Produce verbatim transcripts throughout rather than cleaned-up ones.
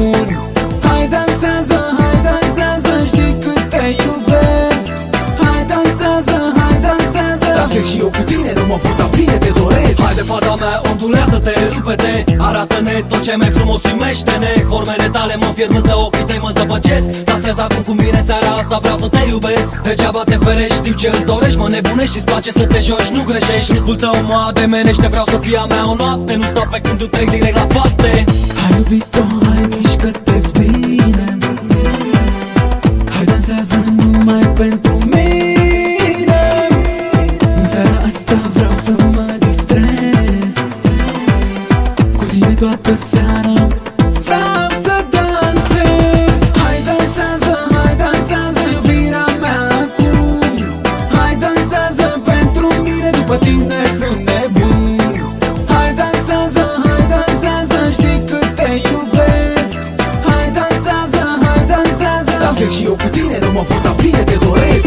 nebun. Hai dansează, hai dansează, știi cât te iubesc. Hai dansează, hai dansează. Dansez și eu cu tine, nu mă pot abține, te doresc. Haide fata mea, ondulează-te, rupe-te, arată-ne tot ce mai frumos, iubește-ne. Formele tale mă înfierbântă, ochii tăi mă zăpăcesc. Dansează acum cu mine, seara asta vreau să te iubesc. Degeaba te ferești, știu ce îți dorești, mă nebunești, îți place să te joci, nu greșești. Trupul tău mă ademenește, vreau să fii a mea o noapte. Nu stau pe când tu trec direct la fapte. Hai iubito, hai mișcă-te bine. Hai dansează numai pentru mine. În seara asta vreau să mă distrez. Cu tine toată seara vreau să dansez. Hai dansează, hai dansează, iubirea mea acum. Hai dansează pentru mine, după tine sunt nebun. Hai dansează, hai dansează, știi cât te iubesc. Hai dansează, hai dansează. Dansez și eu cu tine, nu mă pot abține, te doresc.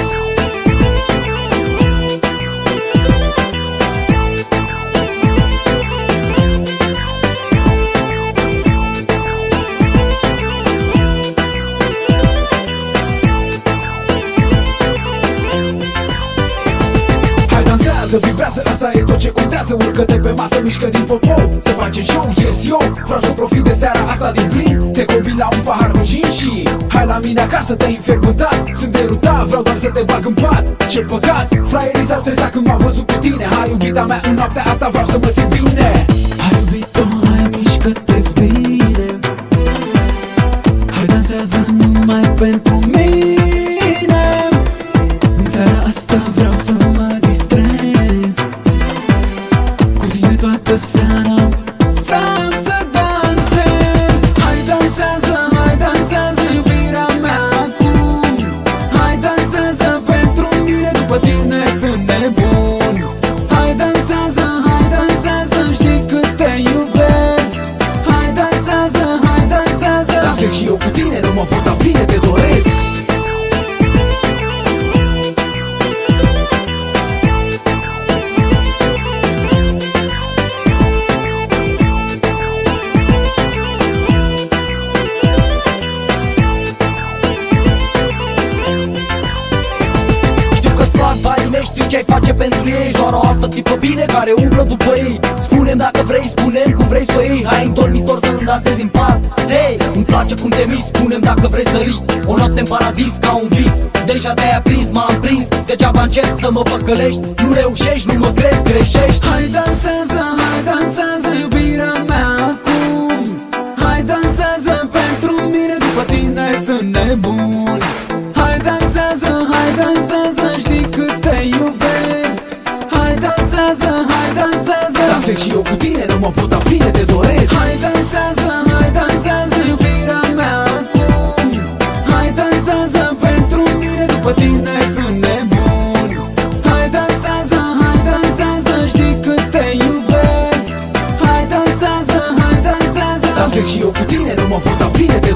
Vibrează, asta e tot ce contează. Urcă-te pe masă, mișcă din popo. Să facem show, yes, yo. Vreau să profit de seara asta din plin. Te convin la un pahar cu gin și hai la mine acasă, te-ai înfierbântat. Sunt derutat, vreau doar să te bag în pat. Ce păcat, fraierii s-au stresat când m-am văzut cu tine. Hai iubita mea, în noaptea asta vreau să mă simt bine. Hai iubito, hai mișcă-te bine. Hai dansează numai pentru mine. În seara asta vreau să mă distrez. Cu tine toată seara vreau să dansez. Hai dansează, hai dansează, iubirea mea acum. Hai dansează pentru mine, după tine sunt nebun. Hai dansează, hai dansează, știi cât te iubesc. Hai dansează, hai dansează. Dansez și eu cu tine, nu mă pot abține, te doresc. Știu ce-ai face pentru ei, ești doar o altă tipă bine care umblă după ei. Spune-mi dacă vrei, spune-mi cum vrei să o iei. Hai în dormitor să-mi dansezi în pat. Hey, îmi place cum te miști, spune-mi dacă vrei să riști. O noapte în paradis ca un vis. Deja te-ai aprins, m-am prins. Degeaba încerci să mă păcălești. Nu reușești, nu mă crezi, greșești. Hai dansează, hai dansează, iubirea mea acum. Hai dansează pentru mine, după tine sunt nebun. Hai dansează, hai dansează, știi cât te iubesc. Hai dansează, hai dansează. Dansez și eu cu tine, nu mă pot abține, te doresc. Hai dansează, hai dansează, iubirea mea acum. Hai dansează pentru mine, după tine sunt nebun. Hai dansează, hai dansează, știi cât te iubesc. Hai dansează, hai dansează. Dansez și eu cu tine, nu mă pot abține, te